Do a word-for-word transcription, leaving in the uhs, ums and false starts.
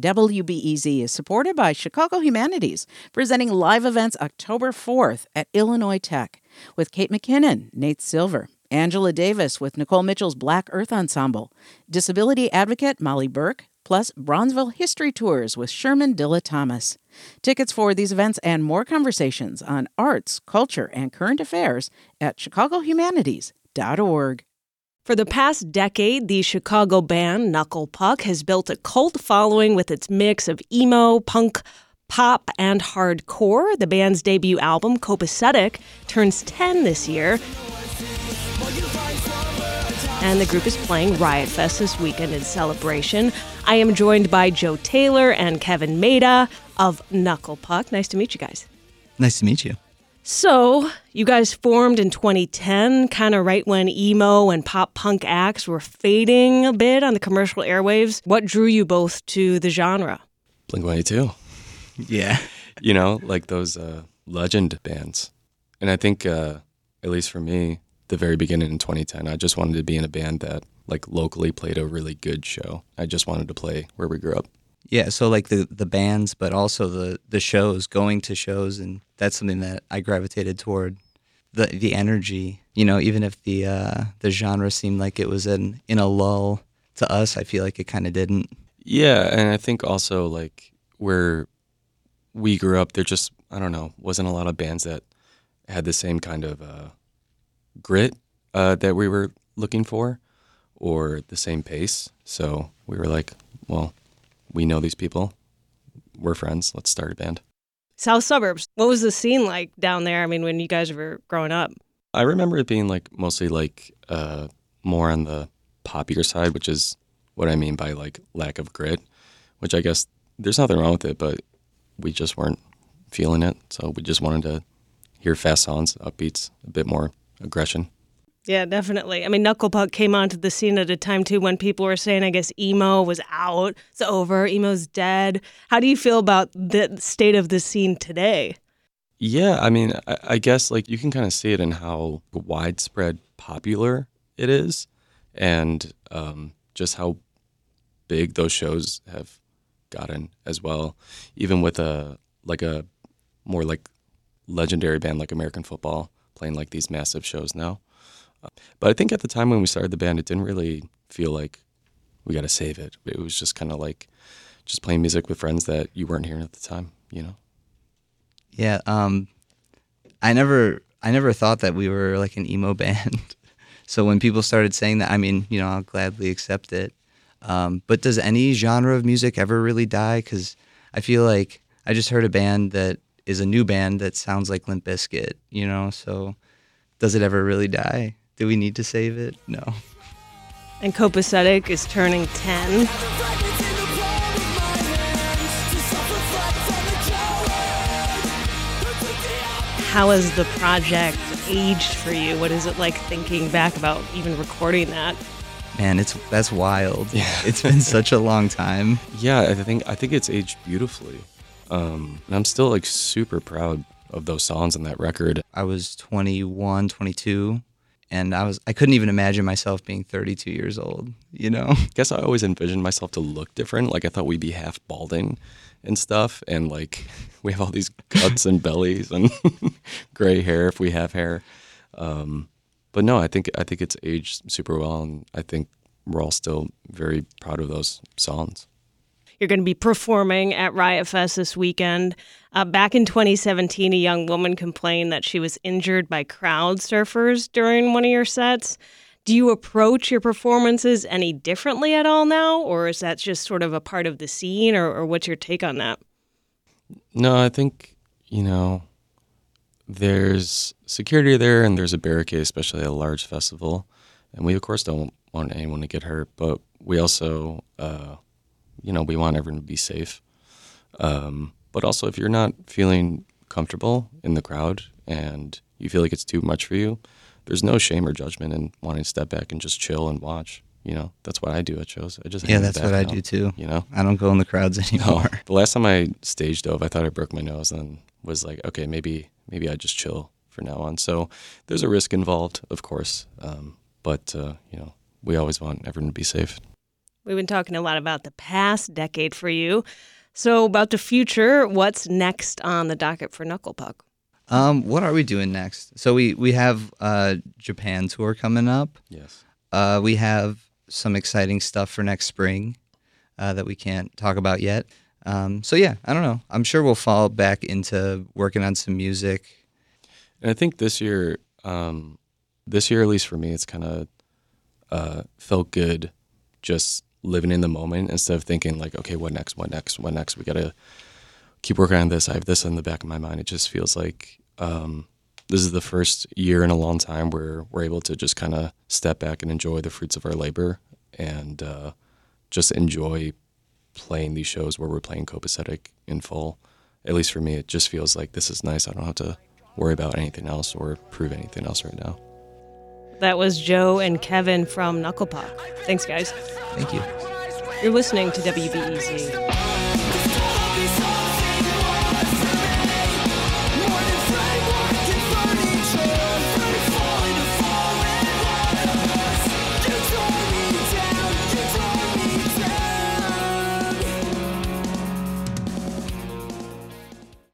W B E Z is supported by Chicago Humanities, presenting live events October fourth at Illinois Tech with Kate McKinnon, Nate Silver, Angela Davis with Nicole Mitchell's Black Earth Ensemble, disability advocate Molly Burke, plus Bronzeville History Tours with Sherman Dilla Thomas. Tickets for these events and more conversations on arts, culture, and current affairs at chicago humanities dot org. For the past decade, the Chicago band Knuckle Puck has built a cult following with its mix of emo, punk, pop, and hardcore. The band's debut album, Copacetic, turns ten this year. And the group is playing Riot Fest this weekend in celebration. I am joined by Joe Taylor and Kevin Maida of Knuckle Puck. Nice to meet you guys. Nice to meet you. So, you guys formed in twenty ten, kind of right when emo and pop punk acts were fading a bit on the commercial airwaves. What drew you both to the genre? Blink one eighty-two. Yeah. You know, like those uh, legend bands. And I think, uh, at least for me, the very beginning in twenty ten, I just wanted to be in a band that like locally played a really good show. I just wanted to play where we grew up. Yeah, so like the, the bands, but also the, the shows, going to shows, and that's something that I gravitated toward. The the energy, you know, even if the uh, the genre seemed like it was in, in a lull, to us, I feel like it kind of didn't. Yeah, and I think also like where we grew up, there just, I don't know, wasn't a lot of bands that had the same kind of uh, grit uh, that we were looking for or the same pace. So we were like, well, we know these people. We're friends. Let's start a band. South Suburbs. What was the scene like down there? I mean, when you guys were growing up? I remember it being like mostly like uh, more on the poppier side, which is what I mean by like lack of grit, which I guess there's nothing wrong with it, but we just weren't feeling it. So we just wanted to hear fast songs, upbeats, a bit more aggression. Yeah, definitely. I mean, Knuckle Puck came onto the scene at a time, too, when people were saying, I guess, emo was out, it's over, emo's dead. How do you feel about the state of the scene today? Yeah, I mean, I, I guess, like, you can kind of see it in how widespread popular it is and um, just how big those shows have gotten as well, even with a, like, a more, like, legendary band like American Football playing, like, these massive shows now. But I think at the time when we started the band, it didn't really feel like we got to save it. It was just kind of like just playing music with friends that you weren't hearing at the time, you know? Yeah, um, I never I never thought that we were like an emo band. So when people started saying that, I mean, you know, I'll gladly accept it. Um, but does any genre of music ever really die? Because I feel like I just heard a band that is a new band that sounds like Limp Bizkit, you know? So does it ever really die? Do we need to save it? No. And Copacetic is turning ten. How has the project aged for you? What is it like thinking back about even recording that? Man, it's that's wild. Yeah. It's been such a long time. Yeah, I think I think it's aged beautifully. Um, and I'm still like super proud of those songs and that record. I was twenty-one, twenty-two. And I was I couldn't even imagine myself being thirty-two years old, you know? I guess I always envisioned myself to look different. Like I thought we'd be half balding and stuff. And like we have all these cuts and bellies and gray hair if we have hair. Um, but no, I think I think it's aged super well. And I think we're all still very proud of those songs. You're going to be performing at Riot Fest this weekend. Uh, back in twenty seventeen, a young woman complained that she was injured by crowd surfers during one of your sets. Do you approach your performances any differently at all now, or is that just sort of a part of the scene, or, or what's your take on that? No, I think, you know, there's security there and there's a barricade, especially at a large festival. And we, of course, don't want anyone to get hurt, but we also... Uh, You know, we want everyone to be safe. Um, but also, if you're not feeling comfortable in the crowd and you feel like it's too much for you, there's no shame or judgment in wanting to step back and just chill and watch. You know, that's what I do at shows. I just yeah, that's what I do too. You know, I don't go in the crowds anymore. No. The last time I stage dove, I thought I broke my nose and was like, okay, maybe maybe I just chill for now on. So there's a risk involved, of course, um, but uh, you know, we always want everyone to be safe. We've been talking a lot about the past decade for you. So about the future, what's next on the docket for Knuckle Puck? Um, what are we doing next? So we we have uh, Japan tour coming up. Yes. Uh, we have some exciting stuff for next spring uh, that we can't talk about yet. Um, so yeah, I don't know. I'm sure we'll fall back into working on some music. And I think this year, um, this year at least for me, it's kind of uh, felt good just living in the moment instead of thinking like, okay, what next, what next, what next? We got to keep working on this. I have this in the back of my mind. It just feels like um, this is the first year in a long time where we're able to just kind of step back and enjoy the fruits of our labor and uh, just enjoy playing these shows where we're playing Copacetic in full. At least for me, it just feels like this is nice. I don't have to worry about anything else or prove anything else right now. That was Joe and Kevin from Knuckle Puck. Thanks, guys. Thank you. You're listening to W B E Z.